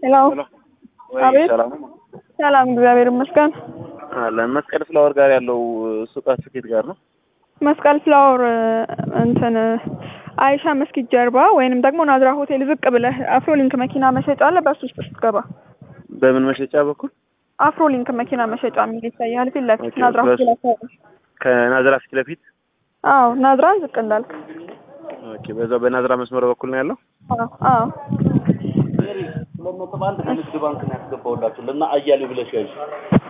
ሄሎ አቤት ሰላም እግዚአብሔር ይመስገን አለን መስቀል ፍላወር ጋር ያለው ሱቃችሁ ከየት ጋር ነው መስቀል ፍላወር እንትን አይሻ መስጊድ ጀርባ ወይንም ደግሞ ናዝራ ሆቴል ዝቅ ብለህ አፍሮሊንክ መኪና መሸጫ አለ በሱ ውስጥ ስትገባ በምን መሸጫ በኩል አፍሮሊንክ መኪና መሸጫ የሚል ይታያል ፊት ለፊት ናዝራ ሆቴል ከናዝራ ፊት ለፊት አዎ ናዝራን ዝቅ እንዳልክ ኦኬ በዛው በናዝራ መስመር በኩል ነው ያለው አዎ ለምን ተባንድ ከንግድ ባንክ ነው ያስገባውላችሁ ለና አያሌው ብለሽ ያዥ